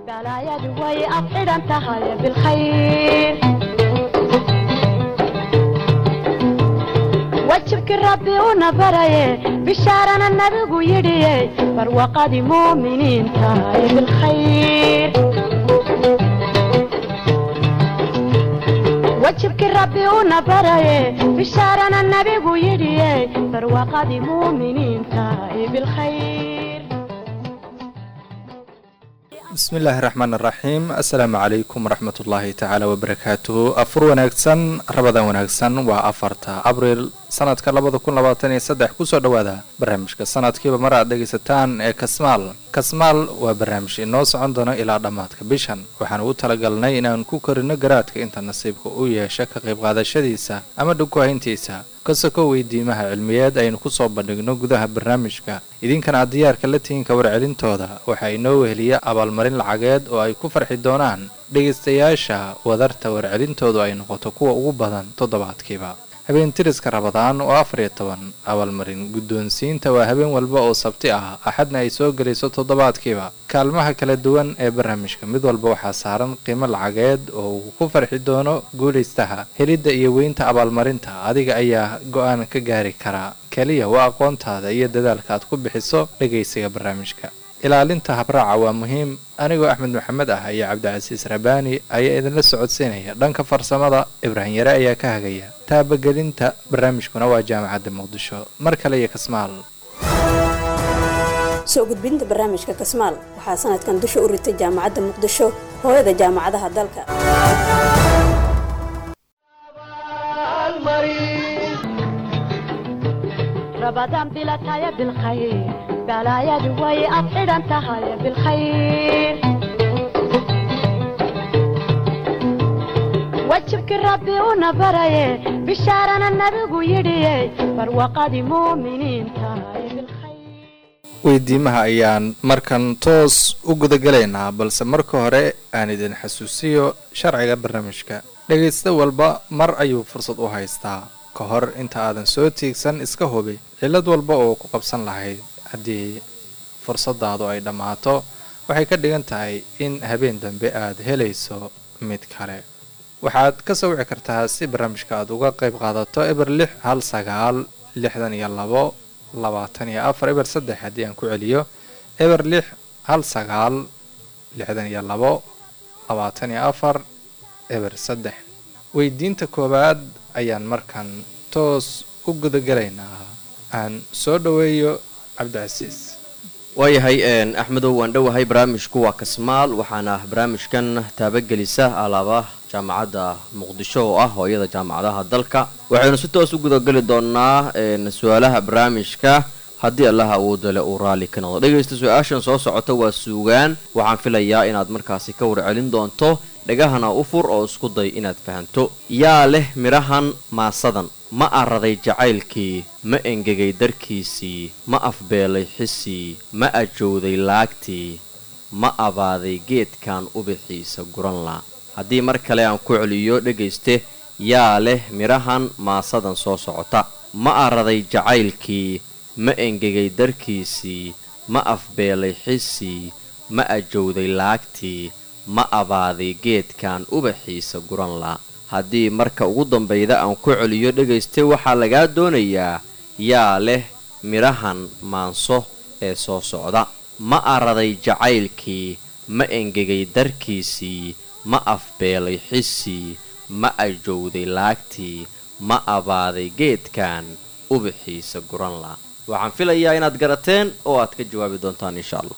balaayadu way afxidhan tahay bilkhayr wajibki rabbi una baraye bishaarana nabigu yidhiye barwaqadii muuminiinta bilkhayr wajibki rabbi una baraye bishaarana nabigu yidhiye barwaqadii muuminiinta bilkhayr بسم الله الرحمن الرحيم السلام عليكم ورحمة الله تعالى وبركاته أفر وناكسن رمضان وناكسن وأفرتا أبريل سنة كلابد كون لباتني سدح كوسو دوادا برنامجك سنة كيبا مرة دقيستان كسمال وبرنامج النوس عندنا إلى دماتك بيشان وحانو تلقلنا إنان كوكرنا قراتك انت نصيبك ويا شك قيب غادا شديسا أما دوكو هينتيسا kasako weydiimaha cilmiyeed aynu ku soo bandhigno gudaha barnaamijka idinkana diyaarka la tiinka warcelintooda waxaa inoo weheliya abaalmarin lacageed oo ay ku farxi doonaan dhegaystayaasha wadarta warcelintoodu ay noqoto kuwa ugu badan toddobaadkiiba habeentiriska rabadaan oo 14 abaalmarin guddoonsiinta waa habeen walba oo sabti ah axadna ay soo gelayso toddobaadkiiba kaalmaha kala duwan ee barnaamijka mid walba waxaa saaran qiimo lacageed oo uu ku farxi doono guulaystaha helidda iyo weynta abaalmarinta adiga ayaa go'aan ka gaari kara kaliya waa aqoontaada iyo dadaalka aad ku bixiso dhagaysiga barnaamijka ilaalinta habraaca waa muhiim anigoo axmed maxamed ah iyo cabdicasiis rabaani ayaa idinla socodsiinaya dhanka farsamada ibraahim yare ayaa ka hagaya taabagelinta barnaamijkuna waa jaamacadda muqdisho mar kale iyo kasmaal soo gudbinta barnaamijka kasmaal waxaa sanadkan dusha u ritay jaamacadda muqdisho hooyada jaamacadaha dalka رمضان بلا تايا بالخير بلايا دوي أفعدان تهايا بالخير وجبك ربي ونبري بشارنا النبي يدي فروقادي مؤمنين تهايا بالخير weydiimaha ayaan markan toos u gudagalaynaa balse marka hore aan idin xasuusiyo sharciga barnaamijka dhagaysta walba mar ayuu fursad u haystaa ka hor inta aadan soo tiigsan iska hubi cillad walba oo ku qabsan lahayd haddii fursadaadu ay dhammaato waxay ka dhigan tahay in habeen dambe aad helayso mid kale waxaad ka soo wici kartaa si barnaamijka aad uga qayb qaadato eber 6196224 eber 3 haddii aan ku celiyo eber 6196224 eber 3 weydiinta koowaad ayaan markan toos u gudagalaynaa aan soo dhaweeyo cabdicasiis waayahay axmedow waan dhowahay barnaamijku waa kasmaal waxaana barnaamijkan taabagelisa alaaba jaamacadda muqdisho oo ah hooyada jaamacadaha dalka waxaynu si toos u gudagali doonaa su-aalaha barnaamijka haddii allaha awoodale uu raalli ka noqdo dhegaysta su-aashan soo socota waa suugaan waxaan filayaa inaad markaasi ka warcelin doonto dhagahana u fur oo isku day inaad fahanto yaa leh midhahan maasadan ma araday jacaylkii ma engegay darkiisii ma afbeelay xisii ma ajowday laagtii ma abaaday geedkan ubixiisa guranla haddii mar kale aan ku celiyo dhegayste yaa leh midhahan maasadan soo socota ma araday jacaylkii ma engegay darkiisii ma afbeelay xisii ma ajowday laagtii ma abaaday geedkan ubaxiisa guranla haddii marka ugu dambayda aan ku celiyo dhegayste waxaa lagaa doonayaa yaa leh midhahan maanso ee soo socda ma araday jacaylkii ma engegay darkiisii ma afbeelay xisii ma ajowday laagtii ma abaaday geedkan ubaxiisa guranla waxaan filayaa inaad garateen oo aad ka jawaabi doontaan insha allah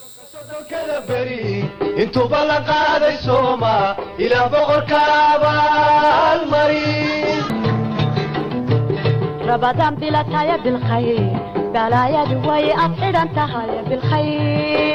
intuu ballan qaaday sooma ilaah boqorka abaalmarin رمضان بلا تايا بالخير بلايا دوي أفعدان تهايا بالخير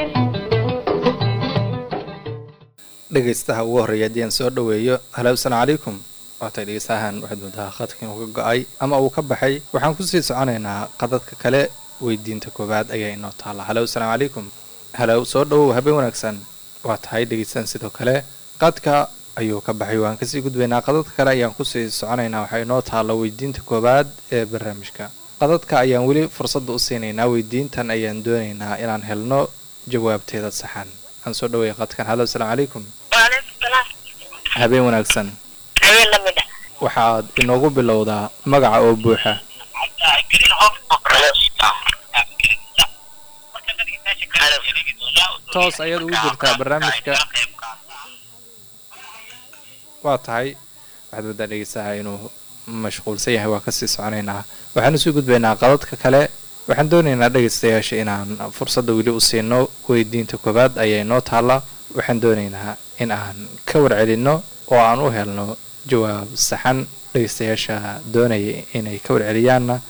dhegaystaha ugu horreeya haddii aan soo dhaweeyo halo assalaamu calaykum waatay dhegaystahan waxaad moodaa khadka inuu ka go-ay ama uu ka baxay waxaan kusii soconaynaa qadadka kale weydiinta koowaad ayaa inoo taalla halo assalaamu calaykum halow soo dhawow habeen wanaagsan waa tahay dhegaystaan sidoo kale qadka ayuu ka baxay waan kasii gudbaynaa qadadka kale ayaan kusii soconaynaa waxaa inoo taalla weydiinta koowaad ee barnaamijka qadadka ayaan weli fursadda u siinaynaa weydiintan ayaan doonaynaa inaan helno jawaabteeda saxan aan soo dhaweeyay qadkan. Halo, assalaamu calaykum. Waalaikum salaam. Habeen wanaagsan. Habeen la mid ah. Waxaad inoogu bilowdaa magaca oo buuxa. toos ayaad ugu jirtaa barnaamijka. waa tahay waxaad waddaa dhegeysaha inuu mashquulsan yahay, waa kasii soconaynaa. waxaan usii gudbaynaa qadadka kale. waxaan doonaynaa dhegeystayaasha inaan fursadda weli u siino. weydiinta koowaad ayaa inoo taalla. waxaan doonaynaa in aan ka warcelinno oo aan u helno jawaab saxan. dhegeystayaasha doonaya inay ka warceliyaanna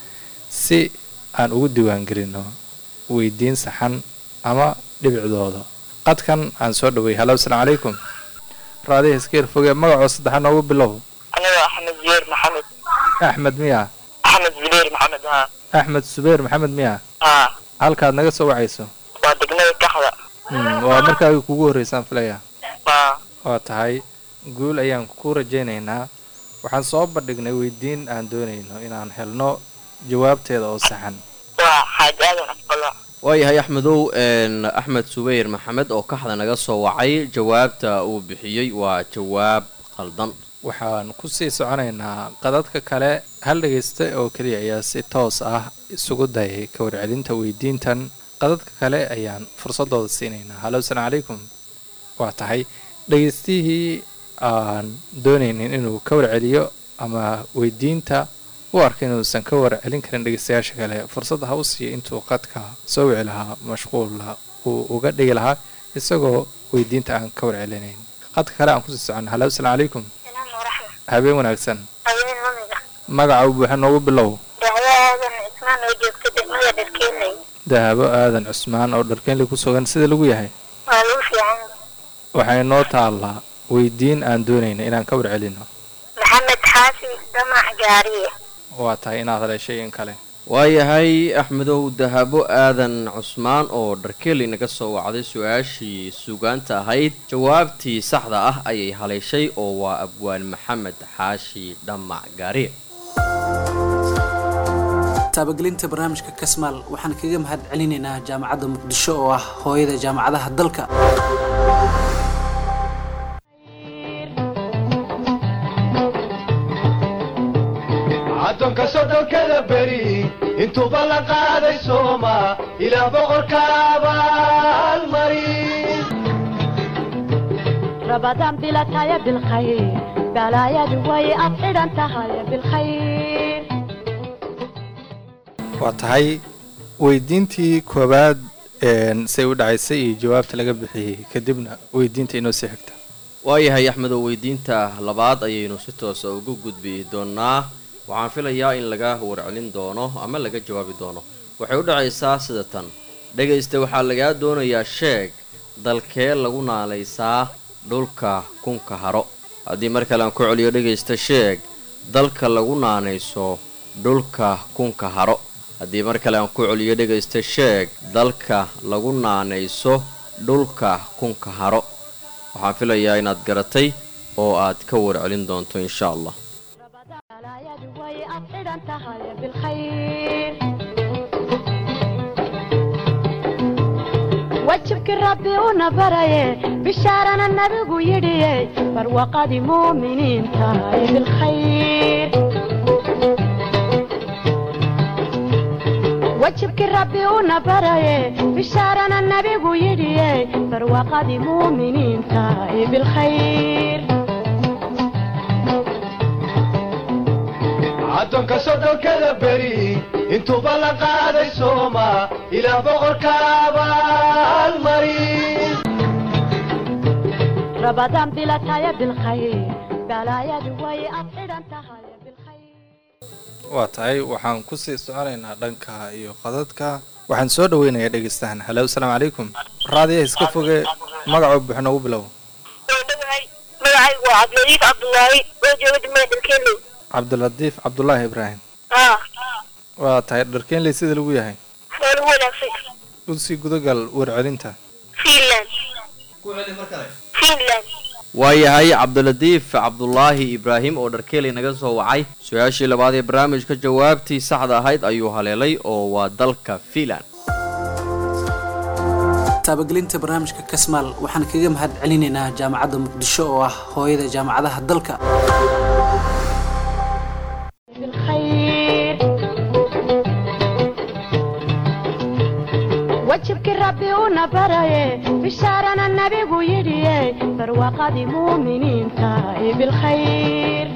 si aan ugu diiwaangelino weydiin saxan ama dhibicdooda. qadkan aan soo dhawey. halo, assalaamu calaykum. raadiha iskeer foge magacoo saddexaa noogu bilow. Aniga Axmed Zubeer Maxamed. axmed miya? Axmed Zubeer Maxamed ha. axmed subeer maxamed miya? Ha. halkaad naga soo wacayso? Waa degmada Kaxda. waa markaagi kugu horreysaan filaya. Ha. waa tahay guul ayaan ku rajaynaynaa. waxaan soo bandhignay weydiin aan doonayno inaan helno jawaabteeda oo saxan. Waa xaajaadan aqbalo. waayahay axmedow, axmed subayr maxamed oo kaxda naga soo wacay, jawaabta uu bixiyey waa jawaab qaldan. waxaan kusii soconaynaa qadadka kale. hal dhegaysta oo keliya ayaa si toos ah isugu dayay ka warcelinta weydiintan. qadadka kale ayaan fursadooda siinaynaa. halo, assalaamu calaykum. waa tahay dhegaystihii aan doonaynin inuu ka warceliyo ama weydiinta u arkay inuusan ka warcelin karin dhegeystayaasha kale, fursad ha u siiya intuu qadka soo wici lahaa mashquulla uu uga dhigi lahaa isagoo weydiinta aan ka warcelinayn. qadka kale aan kusii soconna. halo, assalaamu calaykum. Salaam wa rahma. habeen wanaagsan. Habeen la mid ah. magaca buuxa noogu bilow. Dahaadan Ismaan oo joogta degmada Dharkeenley. dahabo aadan cusmaan oo Dharkeenley ku sugan. sida lagu yahay? Waa lagu fiican. waxay noo taallaa weydiin aan doonayna inaan ka warcelino. Maxamed Xaafi Damac Gaariye. waa tahay inaad haleeshay in kale. waayahay axmedow, dahabo aadan cusmaan oo Dharkeenley naga soo wacday su-aashii sugaanta ahayd. jawaabtii saxda ah ayay haleeshay oo waa abwaan maxamed xaashi dhamac gaariye. taabagelinta barnaamijka kasmaal waxaan kaga mahad celinaynaa jaamacadda muqdisho oo ah hooyada jaamacadaha dalka. addoonka soddonkada beri intuuba la qaaday sooma ilaah boqorka abaalmarin. رمضان بلا تايا بالخير بلا يا دوي أفعل أنت هاي بالخير. waa tahay weydiintii koowaad say u dhacaysay iyo jawaabta laga bixiyey, kadibna weydiinta inoo sii xigta. waayahay axmedow, weydiinta labaad ayaynu si toosa ugu gudbi doonaa. waxaan filayaa in laga warcelin doono ama laga jawaabi doono. waxay u dhacaysaa sida tan. dhegaysta, waxaa lagaa doonayaa sheeg dalkee lagu naalaysaa dhulka kunka haro. haddii mar kale aan ku celiyo, dhegaysta, sheeg dalka lagu naanayso dhulka kunka haro. haddii mar kale aan ku celiyo, dhegaysta, sheeg dalka lagu naanayso dhulka kunka haro. waxaan filayaa inaad garatay oo aad ka warcelin doonto insha allah. بلا يا دوي أفعل أنت هاي بالخير. وجهك ربي ونبري بشارنا النبي يدي فروقد مؤمنين تاي بالخير. وجهك ربي ونبري بشارنا النبي يدي فروقد مؤمنين تاي بالخير. addoonka soddonkada beri intuuba la qaaday sooma ilaah boqorka abaalmarin. رمضان بلا تايا بالخير بلا يا دوي أفعل أنت هاي بالخير. waa tahay waxaan kusii soconaynaa dhanka iyo qadadka. waxaan soo dhaweynayaa dhegeystahan. halo, assalaamu calaykum. raadiyaha iska foge magacoo buuxa noogu bilow. magacaygu waa Cabdiladiif Cabdullaahi oo jooga degmada Dharkeenley. cabdiladiif cabdulaahi ibraahim. waa tahay Dharkeenley sida lagu yahay? waa lagu wanaagsan. usii gudagal warcelinta. Finland. waayahay cabdiladiif cabdulaahi ibraahim oo Dharkeenley naga soo wacay. su-aashii labaad ee barnaamijka, jawaabtii saxda ahayd ayuu haleelay oo waa dalka Finland. taabagelinta barnaamijka kasmaal waxaan kaga mahad celinaynaa jaamacadda muqdisho oo ah hooyada jaamacadaha dalka. wajibki rabbi una baraye bishaarana nabigu yidhiye barwaaqadii muuminiinta bilkhayr.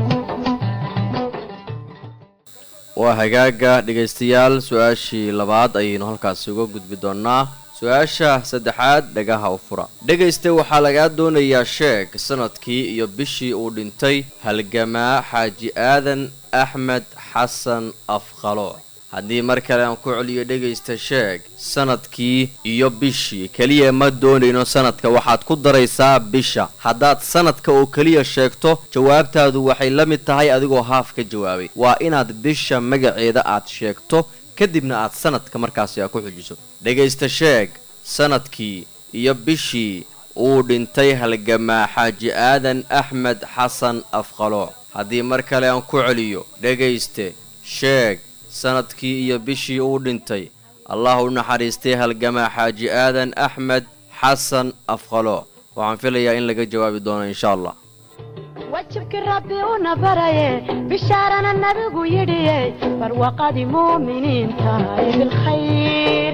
waa hagaaga dhegaystayaal su-aashii labaad ayaynu halkaasi uga gudbi doonaa. su-aasha saddexaad dhagaha u fura. dhegayste waxaa lagaa doonayaa sheeg sanadkii iyo bishii uu dhintay halgamaa xaaji aadan axmed xasan afqalo. haddii mar kale aan ku celiyo dhegaysta sheeg sanadkii iyo bishii keliya ma doonayno sanadka waxaad ku daraysaa bisha. haddaad sanadka oo keliya sheegto jawaabtaadu waxay la mid tahay adigoo haaf ka jawaabay. waa inaad bisha magaceeda aad sheegto kadibna aad sanadka markaasi aad ku xujiso. dhegaysta sheeg sanadkii iyo bishii uu dhintay halgamaa xaaji aadan axmed xasan afqalo. haddii mar kale aan ku celiyo dhegayste sheeg sanadkii iyo bishii uu dhintay allah u naxariistay halgamaa xaaji aadan axmed xasan afqalo. waxaan filayaa in laga jawaabi doono insha allah. wajibki rabbi una baraye bishaarana nabigu yidhiye barwaaqadii muuminiinta bilkhayr.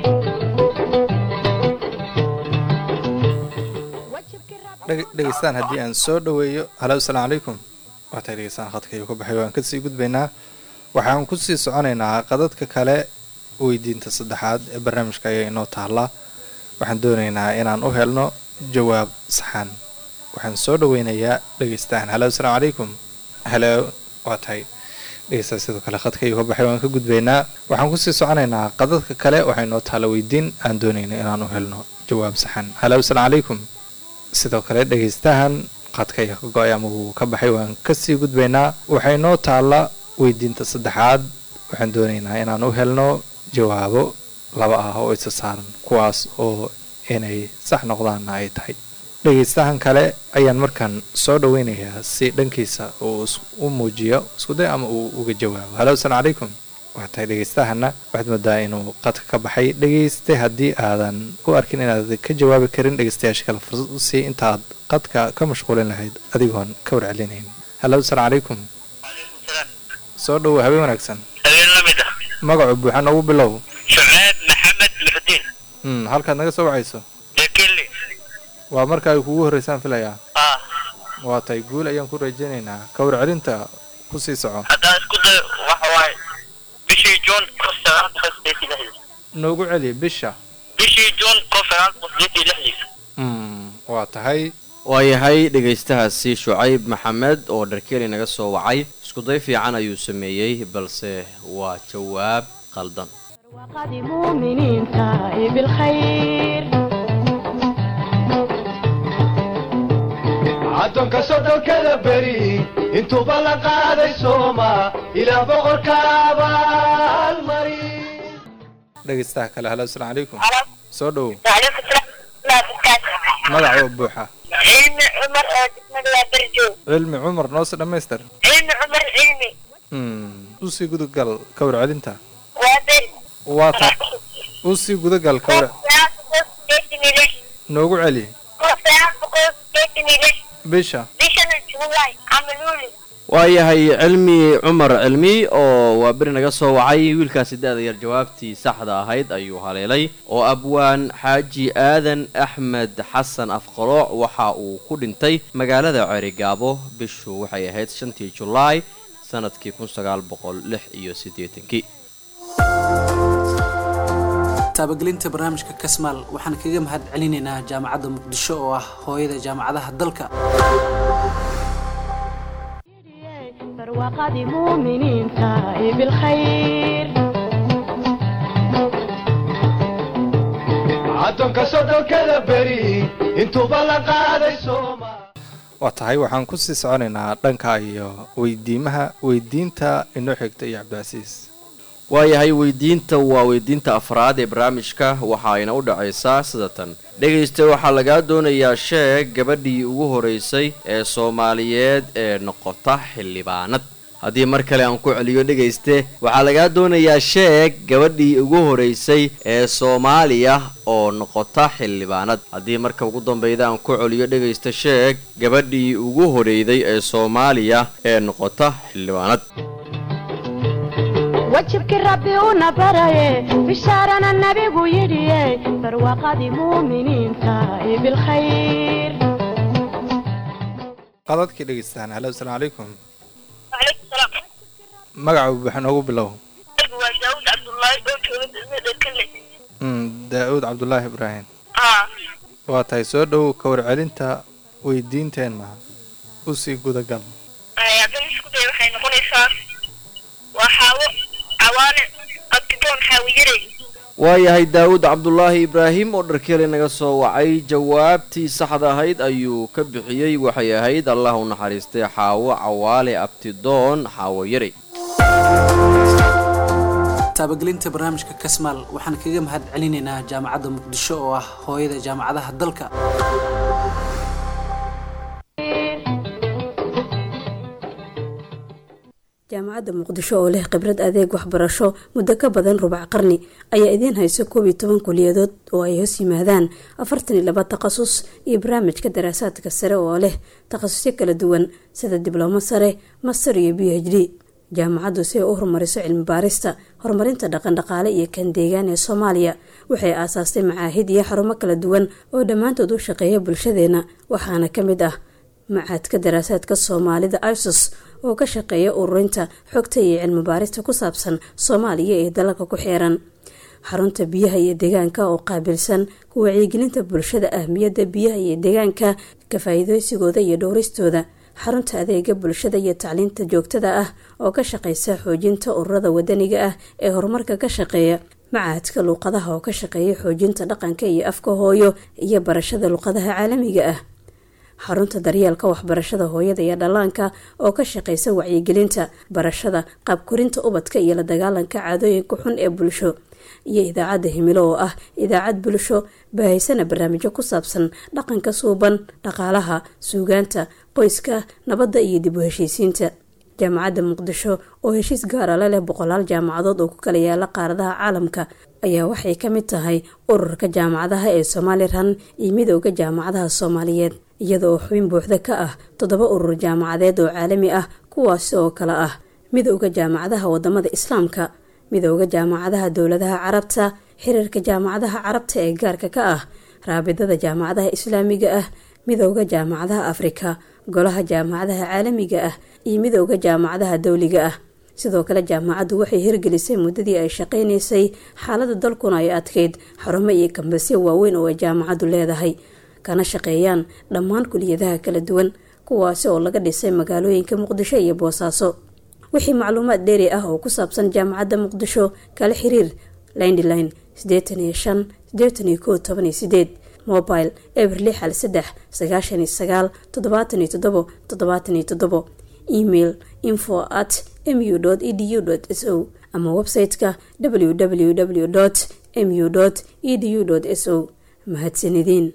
dhegeystaan haddii aan soo dhaweeyo. halo asalaamu calaykum. waatay dhegeystaan khadkayuu ka baxay waan kasii gudbaynaa. waxaan kusii soconaynaa qadadka kale. weydiinta saddexaad ee barnaamijka ayaa inoo taallaa. waxaan doonaynaa inaan u helno jawaab saxan. waxaan soo dhaweynayaa dhegeystaan. halo asalaamu calaykum. halo waa tahay dhegeystaan sidoo kale khadkayuu ka baxay waan ka gudbaynaa. waxaan kusii soconaynaa qadadka kale. waxaa inoo taalla weydiin aan doonayna inaan u helno jawaab saxan. halo asalaamu calaykum. sidoo kale dhegeystahan khadkaya ka go-ay ama wuu ka baxay waan kasii gudbaynaa. waxaa inoo taalla weydiinta saddexaad. waxaan doonaynaa inaan u helno jawaabo laba ah oo isa saaran kuwaas oo inay sax noqdaanna ay tahay. dhegaystahan kale ayaan markaan soo dhaweynayaa si dhankiisa uu u muujiyo iskuday ama uu uga jawaabo. halo asalaamu calaykum. waa tahay dhegaystahanna waxaad moodaa inuu qadka ka baxay. dhegayste haddii aadan u arkin inaad ka jawaabi karin dhegaystayaasha kale fursad u sii intaaad qadka ka mashquulin lahayd adigoon ka warcelinayn. halo asalaamu calaykum. soo dhawo habeen wanaagsan. habeen lamid ah. magacu buuxa noogu bilow. shucaab maxamed muxudiin. halkaad naga soo wacayso. dekeli. waa marka ay kugu horreysaan filayaa. ah waa tahay guul ayaan ku rajaynaynaa. ka warcelinta ku sii soco. haddaan isku dayo waxa waaye bishii juun noogu celi bisha. bishii juun waa tahay. waayahay dhegaystahaasi shucayb maxamed oo dharkeeli naga soo wacay. iskuday fiican ayuu sameeyey balse waa jawaab qaldan. barwaaqadii muuminiinta bilkhayr. addoonka soddonkada beri intuuba la qaaday sooma ilaah boqorka abaalmari. dhegaystaha kale. halo asalaamu calaykum. soo dhowow. وعليكم السلام. magacoo buuxa. علمي عمر دسمة برجو. cilmi cumar noose dhammaystir. علمي عمر علمي. usii gudagal ka warcelinta. وادي. waa tahay usii gudagal ka war noogu celi bisha. waayahay cilmi cumar cilmi oo waa beri naga soo wacay. wiilkaasi da-da yar jawaabtii saxda ahayd ayuu haleelay oo abwaan xaaji aadan axmed xasan afqalooc waxa uu ku dhintay magaalada ceerigaabo. bishu waxay ahayd 5 julaay sanadkii 1986. taabagelinta barnaamijka kasmaal waxaan kaga mahad celinaynaa jaamacadda muqdisho oo ah hooyada jaamacadaha dalka. barwaaqadii muuminiinta bilkhayr. addoonka soddonkada beri intuuba la qaaday sooma. waa tahay waxaan kusii soconaynaa dhanka iyo weydiinta inoo xigta iyo cabdicasiis. waayahay weydiinta waa weydiinta afraad ee barnaamijka waxaayna u dhacaysaa sidatan. dhegaysta waxaa lagaa doonayaa sheeg gabadhii ugu horeysay ee soomaaliyeed ee noqota xildhibaanad. haddii mar kale aan ku celiyo dhegayste waxaa lagaa doonayaa sheeg gabadhii ugu horeysay ee soomaaliya oo noqota xildhibaanad haddii marka ugu dambeyda aan ku celiyo dhegaysta sheeg gabadhii ugu horeyday ee soomaaliya ee noqota xildhibaanad wajibki rabbi una baraye bishaarana nabigu yidhiye barwaaqadii muuminiinta bilkhayr qadadkii dhegeystaan halo asalaamu calaykum وعليكم السلام magaca waxaa noogu bilow waa daawud cabdullaahi oo jooga degmada kale daa'uud cabdulaahi ibraahim waa tahay soo dhow ka warcelinta weydiinteenna u sii gudagal haddana isku day waxay noqonaysaa waa xaawo cawaane abtidoon xaawiyarey waayahay daawud cabdulaahi ibraahim oo dharkeeli naga soo wacay jawaabtii saxda ahayd ayuu ka bixiyey waxay ahayd allah u naxariistay xaawo cawaale abtidoon xaawo yarey taabagelinta barnaamijka kasmaal waxaan kaga mahad celinaynaa jaamacadda muqdisho oo ah hooyada jaamacadaha dalka jaamacadda muqdisho oo leh khibrad adeeg waxbarasho muddo ka badan rubac qarni ayaa idiin hayso 11 kuliyadood oo ay hoos yimaadaan 42 takhasus iyo barnaamijka daraasaadka sare oo leh takhasusyo kala duwan sida diblooma sare master iyo PhD jaamacaddu si ay u horumariso cilmi baarista horumarinta dhaqan-dhaqaale iyo kan deegaan ee Soomaaliya waxay aasaastay macaahid iyo xarumo kala duwan oo dhammaantood u shaqeeya bulshadeena waxaana ka mid ah macadka daraasaadka Soomaalida ISOS oo ka shaqeeya ururinta xogta iyo cilmi baarista ku saabsan Soomaaliya ee dalalka ku xeeran xarunta biyaha iyo deegaanka oo qaabilsan ku wacyigelinta bulshada ahmiyadda biyaha iyo deegaanka ka faa'iideysigooda iyo dhowristooda xarunta adeega bulshada iyo tacliinta joogtada ah oo ka shaqeysa xoojinta ururada wadaniga ah ee horumarka ka shaqeeya macadka luqadaha oo ka shaqeeya xoojinta dhaqanka iyo afka hooyo iyo barashada luqadaha caalamiga ah xarunta daryeelka waxbarashada hooyada iyo dhallaanka oo ka shaqeysa wacyigelinta barashada qaab korinta ubadka iyo la dagaalanka caadooyinka xun ee bulsho iyo idaacadda himilo oo ah idaacad bulsho baahaysana barnaamijyo ku saabsan dhaqanka suuban dhaqaalaha suugaanta qoyska nabadda iyo dib u heshiisiinta jaamacadda muqdisho oo heshiis gaara la leh 100 jaamacadood oo ku kala yaala qaaradaha caalamka ayaa waxay ka mid tahay ururka jaamacadaha ee Somaliland iyo midowga jaamacadaha Soomaaliyeed iyada oo xubin buuxda ka ah 7 urur jaamacadeed oo caalami ah kuwaas oo kala ah midowga jaamacadaha wadamada Islaamka midowga jaamacadaha dawladaha Carabta xiriirka jaamacadaha Carabta ee gaarka ka ah raabidada jaamacadaha Islaamiga ah midowga jaamacadaha Afrika golaha jaamacadaha caalamiga ah iyo midowga jaamacadaha dawliga ah sidoo kale jaamacaddu waxay hirgelisay muddadii ay shaqeynaysay xaaladda dalkuna ay adkeyd xarumo iyo kambasyo waaweyn oo ay jaamacaddu leedahay kana shaqeeyaan dhammaan kuliyadaha kala duwan kuwaasi oo laga dhisay magaalooyinka Muqdisho iyo Boosaaso wixii macluumaad dheeri ah oo ku saabsan jaamacadda Muqdisho kala xiriir landline 85 81 mobile everly hal 3 99 77 email info@mu.edu.so ama website-ka www.mu.edu.so mahadsanidin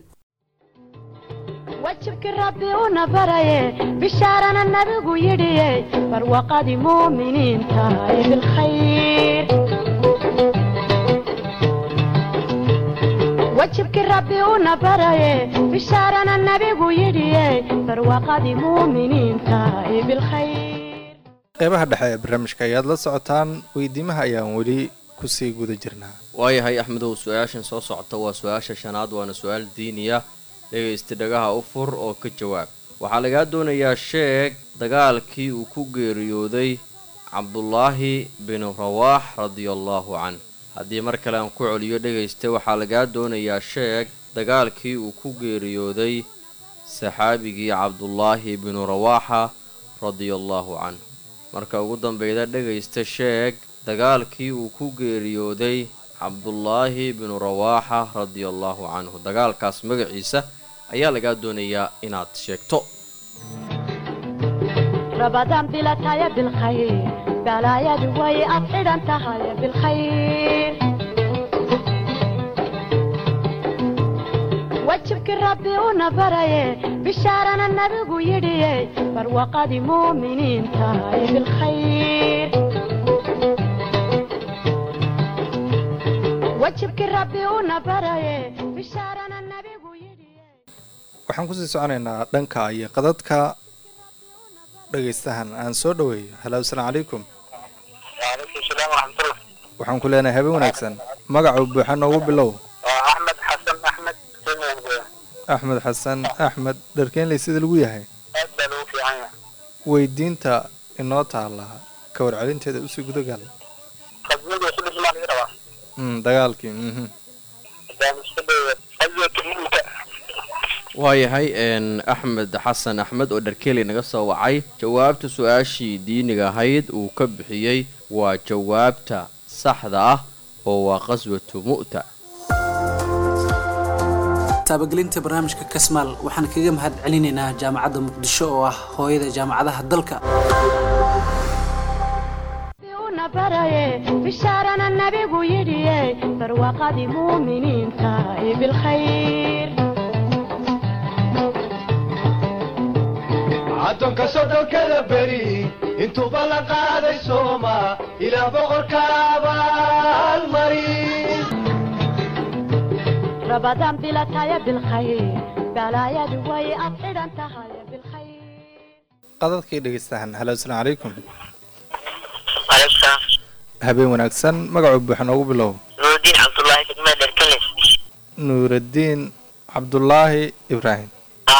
wajibki rabbi una baraye bishaarana nabigu yidhiye barwaaqadii muuminiinta bilkhayr wajibki rabbi una baraye bishaarana nabigu yidhiye barwaaqadii muuminiinta bilkhayr qeybaha dhexe ee barnaamijka ayaad la socotaan weydiimaha ayaan weli kusii guda jirnaa waayahay axmedow su-aashan soo socota waa su-aasha shanaad waana su-aal diiniya dhegaysta dhagaha u fur oo ka jawaab waxaa lagaa doonayaa sheeg dagaalkii uu ku geeriyooday cabdulaahi bin rawaax radiallahu canh haddii mar kale aan ku celiyo dhegaysta waxaa lagaa doonayaa sheeg dagaalkii uu ku geeriyooday saxaabigii cabdulaahi binu rawaaxa radiallahu canh marka ugu dambeyda dhegaysta sheeg dagaalkii uu ku geeriyooday cabdulaahi binu rawaaxa radiallahu canhu dagaalkaas magaciisa ayaa lagaa doonayaa inaad sheegto رمضان بلا تايا بالخير بلا يا دوي أطير أنت هاي بالخير wajibki rabbi una baraye bishaarana nabigu yidhiye barwaqadii muuminiinta bilkhayr wajibki rabbi una baraye bishaarana nabigu yidhiye waxaan kusii soconaynaa dhanka iyo qadadka dhegaystahan aan soo dhaweeyo halo assalaamu calaykum waalaikum salaam waraxmatullah waxaan ku leenahay habeen wanaagsan magacu buuxa noogu bilow axmed xasan axmed axmed xasan axmed dharkeenley sida lagu yahay aad baa lagu fiican yahay weydiinta inoo taala ka warcelinteeda usii gudagal qadiyada sida Soomaaliya laga rabaa dagaalkii waayahay axmed xasan axmed oo dharkeeley naga soo wacay jawaabta su-aashii diiniga ahayd uu ka bixiyey waa jawaabta saxda ah oo waa qaswatu mu'ta taabagelinta barnaamijka kasmaal waxaan kaga mahad celinaynaa jaamacadda muqdisho oo ah hooyada jaamacadaha dalka bishaarana nabigu yidhiye barwaqadii muuminiinta bilkhayr addoonka soddonkada beri intuuba la qaaday sooma ilaah boqorka abaalmarin رمضان بلا تايا بالخير بلايا دوي أطير أنت هاي بالخير qadadkii dhegaystahan halo assalaamu calaykum waalaikum habeen wanaagsan magacu buuxa noogu bilow nuurudiin cabdullaahi degmada dherkales nuuraddiin cabdullaahi ibraahim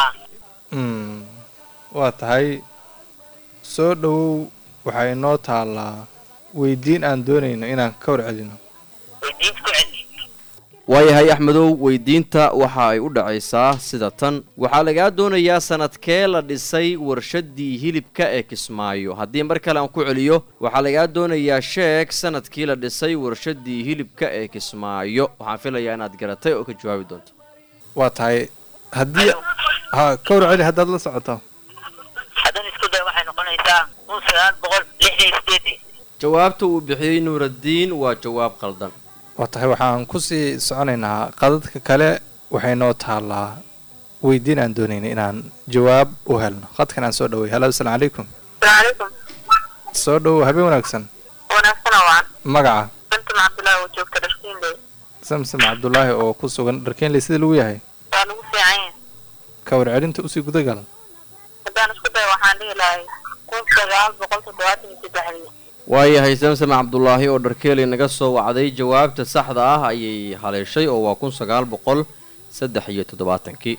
waa tahay soo dhowow waxaa inoo taallaa weydiin aan doonayno inaan ka warcelino weydiinta ku celi waayahay axmedow weydiinta waxa ay u dhacaysaa sida tan waxaa lagaa doonayaa sanadkee la dhisay warshadii hilibka ee kismaayo haddii mar kale aan ku celiyo waxaa lagaa doonayaa sheeg sanadkii la dhisay warshadii hilibka ee kismaayo waxaan filayaa inaad garatay oo ka jawaabi doonto waa tahay haddii ha ka warceli haddaad la socoto haddaan isku day waxay noqonaysaa 1968 jawaabta uu bixiyey nuuraddiin waa jawaab qaldan waa tahay waxaan kusii soconaynaa qadadka kale waxay noo taallaa weydiin aan doonayna inaan jawaab u helno qadkan aan soo dhaway halo assalaamu calaykum waalaikum soo dhowow habeen wanaagsan wanaagsan waan magaca bantam cabdullaahi oo joogta dharkiinley samsam cabdulaahi oo ku sugan dharkeenley sida lagu yahay waa lagu fiican yahay ka warcelinta usii gudagal haddaan isku day waxaan dhihi lahay 1973 waayahay samsam cabdulaahi oo dharkeeley naga soo wacday jawaabta saxda ah ayay haleeshay oo waa 1973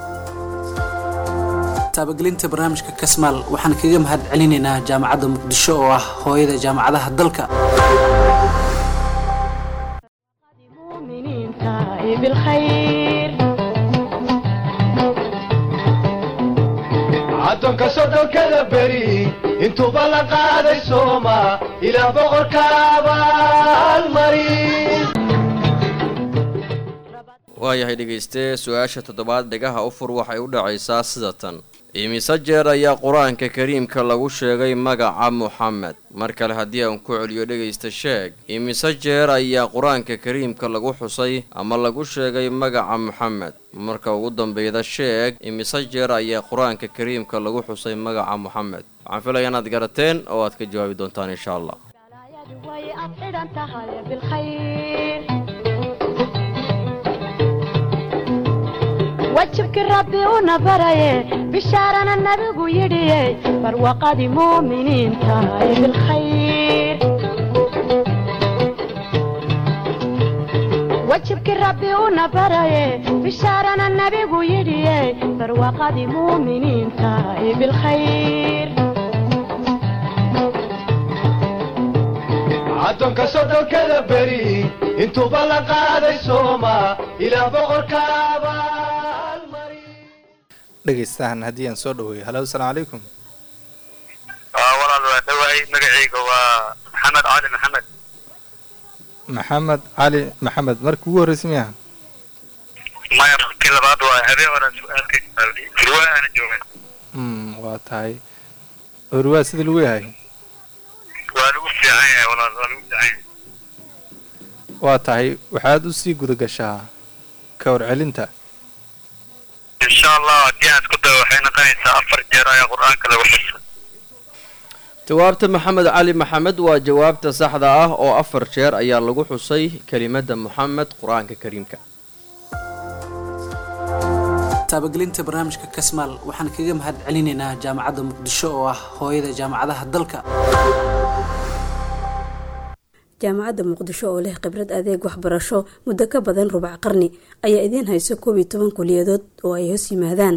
taabagelinta barnaamijka kasmaal waxaan kaga mahad celinaynaa jaamacadda muqdisho oo ah hooyada jaamacadaha dalka muuminiinta bilkhayr addoonka soddonkada beri intuuba la qaaday sooma ilaah boqorka abaalmarin waayahay dhegayste su-aasha toddobaad dhegaha u fur waxay u dhacaysaa sida tan imise jeer ayaa qur-aanka kariimka lagu sheegay magaca muxamed mar kale haddii aan ku celiyo dhegaysta sheeg imise jeer ayaa qur-aanka kariimka lagu xusay ama lagu sheegay magaca muxamed marka ugu dambeyda sheeg imise jeer ayaa qur-aanka kariimka lagu xusay magaca muxamed waxaan filaya inaad garateen oo aad ka jawaabi doontaan insha allah way أطير أنت هاي بالخير وجبك ربي ونبريه بشارنا النبي يديه بروقدي مؤمنين تاي بالخير وجبك ربي ونبريه بشارنا النبي يديه بروقدي مؤمنين تاي بالخير addoonka soddonkada beri intuuba la qaaday sooma ilaah boqorka abaalmarin dhegaystahan haddii aan soo dhaweeyo halo assalaamu calaykum walaal waa dhawahay magacayga waa maxamed cali maxamed maxamed cali maxamed markii ugu horreysay miyaha maya markii labaad waa habeen hore su-aalkay riwaayana joogay waa tahay urwaa sida lagu yahay waa lagu fiican yahay walaal waa lagu fiican yahay waa tahay waxaad usii guda gashaa ka warcelinta insha allah haddii aan isku dayo waxay noqonaysaa 4 jeer ayaa qur-aanka lagu xusay. jawaabta maxamed cali maxamed waa jawaabta saxda ah oo 4 jeer ayaa lagu xusay kelimada muxamed qur-aanka kariimka. taabagelinta barnaamijka kasmaal waxaan kaga mahad celinaynaa jaamacadda muqdisho oo ah hooyada jaamacadaha dalka. jaamacadda muqdisho oo leh khibrad adeeg waxbarasho muddo ka badan rubac qarni ayaa idiin hayso 11 kuliyadood oo ay hoos yimaadaan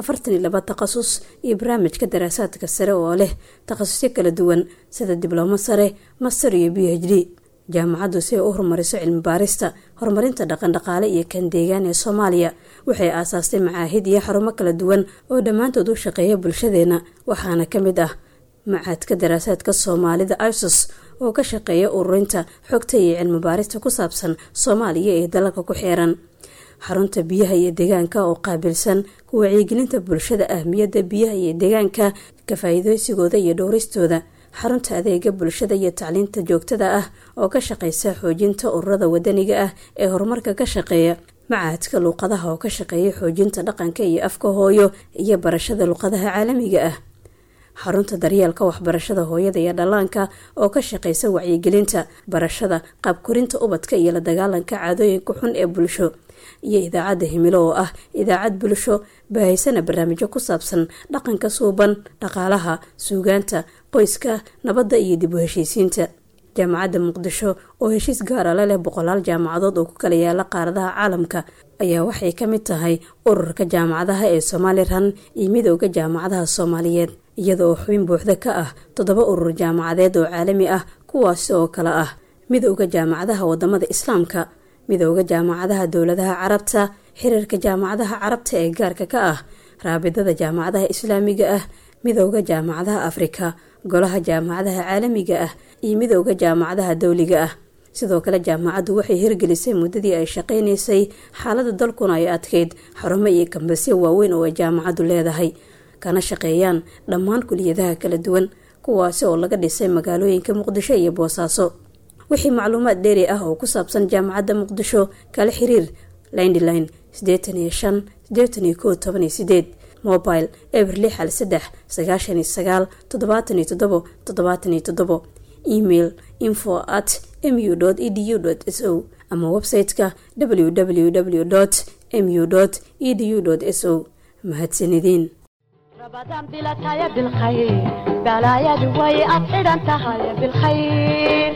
42 takhasus iyo barnaamijka daraasaadka sare oo leh takhasusyo kala duwan sida diblooma sare, master iyo PhD. jaamacaddu si ay u horumariso cilmi baarista, horumarinta dhaqan-dhaqaale iyo kan deegaan ee Soomaaliya waxay aasaastay macaahid iyo xarumo kala duwan oo dhammaantood u shaqeeya bulshadeena, waxaana ka mid ah macaadka daraasaadka Soomaalida ISOS oo ka shaqeeya ururinta xogta iyo cilmi baarista ku saabsan Soomaaliya ee dalalka ku xeeran, xarunta biyaha iyo deegaanka oo qaabilsan ku wacyigelinta bulshada ahmiyadda biyaha iyo deegaanka, ka faa'iideysigooda iyo dhowristooda, xarunta adeega bulshada iyo tacliinta joogtada ah oo ka shaqeysa xoojinta ururada wadaniga ah ee horumarka ka shaqeeya, macaadka luqadaha oo ka shaqeeya xoojinta dhaqanka iyo afka hooyo iyo barashada luqadaha caalamiga ah, xarunta daryeelka waxbarashada hooyada iyo dhallaanka oo ka shaqeysa wacyigelinta, barashada, qaabkorinta ubadka iyo la dagaalanka caadooyinka xun ee bulsho, iyo idaacadda himilo oo ah idaacad bulsho baahaysana barnaamijyo ku saabsan dhaqanka suuban, dhaqaalaha, suugaanta, qoyska, nabadda iyo dib u heshiisiinta. jaamacadda muqdisho oo heshiis gaara la leh 100 jaamacadood oo ku kala yaala qaaradaha caalamka ayaa waxay ka mid tahay ururka jaamacadaha ee Somaliland iyo midowga jaamacadaha Soomaaliyeed, iyadoo xubin buuxda ka ah 7 urur jaamacadeed oo caalami ah kuwaas oo kala ah midowga jaamacadaha wadamada Islaamka, midowga jaamacadaha dowladaha Carabta, xiriirka jaamacadaha Carabta ee gaarka ka ah raabidada jaamacadaha Islaamiga ah, midowga jaamacadaha Afrika, golaha jaamacadaha caalamiga ah iyo midowga jaamacadaha dawliga ah. sidoo kale jaamacaddu waxay hirgelisay muddadii ay shaqaynaysay xaaladda dalkuna ay adkeyd xarumo iyo kambasyo waaweyn oo ay jaamacaddu leedahay, kana shaqeeyaan dhammaan kuliyadaha kala duwan kuwaasi oo laga dhisay magaalooyinka Muqdisho iyo Boosaaso. wixii macluumaad dheeri ah oo ku saabsan jaamacadda Muqdisho kala xiriir landline 85 81 mobile eberli xal 3 99 77 77 email info@mu.edu.so ama website-ka www.mu.edu.so. mahadsanidin. رمضان بلا تايا بالخير بلايا دوي أبعد أنت هاي بالخير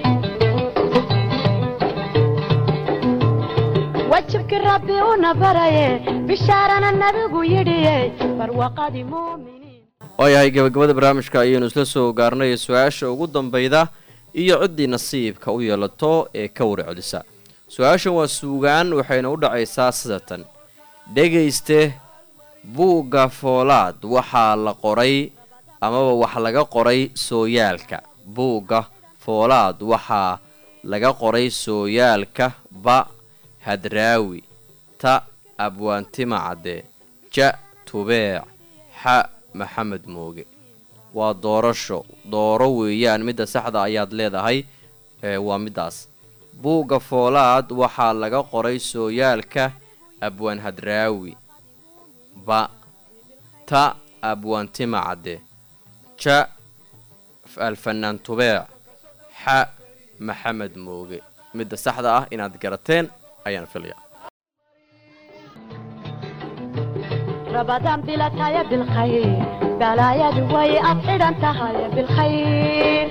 وجهك ربي ونبري بشارنا النبي يدي برواقة مؤمنين. waayahay gabagabada barnaamijka ayaynu isla soo gaarnay su-aasha ugu dambayda iyo ciddii nasiibka u yeelato ee ka warcelisa. su-aashan waa suugaan waxayna u dhacaysaa sidatan: dhegayste buugga foolaad waxaa la qoray amaba wax laga qoray sooyaalka. buugga foolaad waxaa laga qoray sooyaalka ba hadraawi, ta abwaantima cadde, ja tubeec, xa maxamed mooge. waa dooro weeyaan, midda saxda ayaad leedahay waa middaas. buugga foolaad waxaa laga qoray sooyaalka abwaan hadraawi, ba ta abwaantima cadde, ja alfanaan tubeec, xa maxamed mooge. midda saxda ah inaad garateen ayaan filaya. رمضان بلا تايا بالخير بلايا دوي أبعد أنت هاي بالخير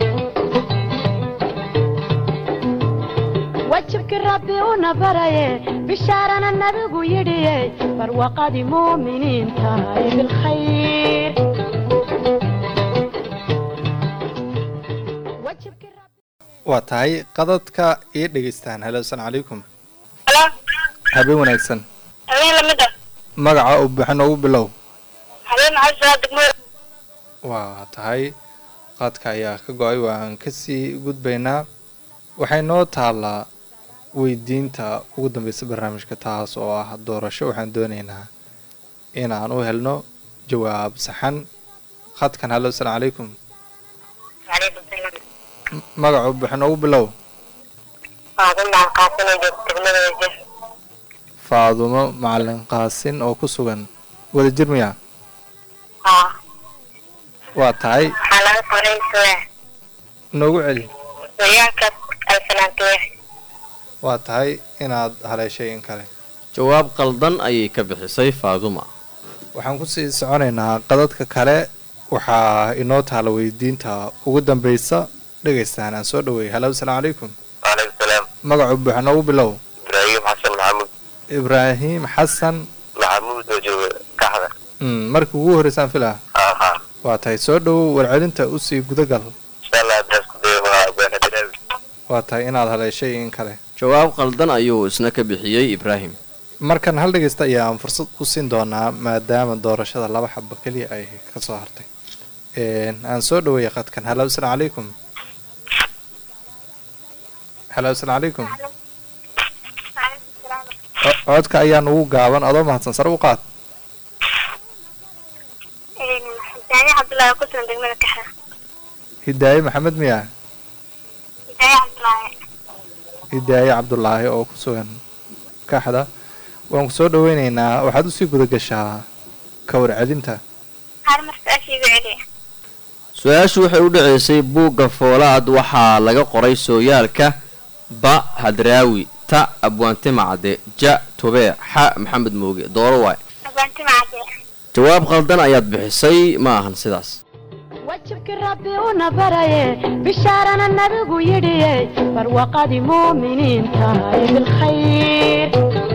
وجهك ربي ونبري بشارنا النبي يدي برواقة مؤمنين تاي بالخير waa tahay qadadka ii dhegaystaan. halo assalaamu calaykum. Hello. habeen wanaagsan. habeen lamid ah. magaca uu buuxa noogu bilow. habeen maxaa degmada. waa tahay qadka ayaa ka go-ay, waan kasii gudbaynaa. waxay noo taalaa weydiinta ugu dambeysa barnaamijka, taas oo ah doorasho. waxaan doonaynaa inaan u helno jawaab saxan. khadkan halo assalaamu calaykum. Waalaikum salaam. magaca buuxa noogu bilow. Faadumo macalin qaasin oo faadumo macalin qaasin oo ku sugan wada jir miya haa waa tahay waxaa laga qoray suwaa noogu celi sooyaalka alfanaantuwe waa tahay inaad haleeshay in kale jawaab qaldan ayay ka bixisay faaduma waxaan kusii soconaynaa qadadka kale waxaa inoo taala weydiinta ugu dambaysa dhegaystaan aan soo dhaweeyay halo asalaamu calaykum waaleykum salaam magacu buuxa noogu bilow ibraahim xasan maxamuud ibraahim xasan maxamuud oo jooga kaxda markii ugu horreysaan filaa aha waa tahay soo dhowow warcelinta usii gudagal insha allah haddaas ku dayo waa beenadiraawi waa tahay inaad haleeshay in kale jawaab qaldan ayuu isna ka bixiyey ibraahim markan hal dhegaysta ayaan fursad u siin doonaa maadaama doorashada laba xabo keliya ay ka soo hartay aan soo dhaweeyay qadkan halo asalaamu calaykum halo asalaamu calaykum codka ayaan ugu gaaban adoo mahadsan sare u qaad xusaaye cabdullaahi ku sugan degmada kaxda hidaaye maxamed miyaa hidaaye cabdulaahi oo ku sugan kaxda waan ku soo dhaweynaynaa waxaad usii guda gashaa ka warcelinta su-aashu waxay u dhaceysay buugga foolaad waxaa laga qoray sooyaalka ba hadraawi ta abwaante macade ja tubee xa maxamed mooge dooro waay jawaab qaldan ayaad bixisay ma ahan sidaas wajibkii rabbi una baraye bishaarana nabigu yidhiye barwaqadii muuminiinta bilkhayr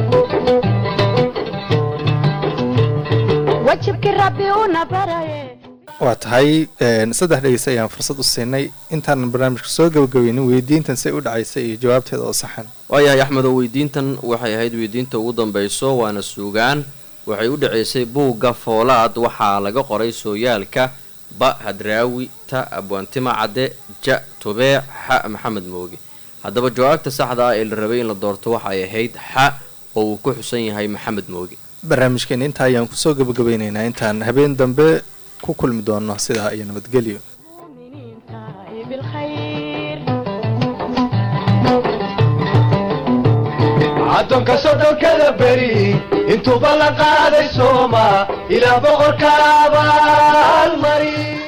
wajibkii rabbi una baraye waa tahay saddex dhegeysta ayaan fursad u siinay intaanan barnaamijka soo gabagabeynin weydiintan say u dhacaysay iyo jawaabteeda oo saxan waayahay axmed oo weydiintan waxay ahayd weydiinta ugu dambayso waana suugaan waxay u dhaceysay buugga foolaad waxaa laga qoray sooyaalka ba hadraawi ta abwaantima cadde ja tubee xa maxamed mooge haddaba jawaabta saxda ah ee la rabay in la doorto waxay ahayd xa oo uu ku xusan yahay maxamed mooge barnaamijkeena intaa ayaan kusoo gabagabeynaynaa intaan habeen dambe ku kulmi doono sidaa iyo nabadgelyo addoonka sodhonkada beri intuuba la qaaday sooma ilaah boqorka abaalmari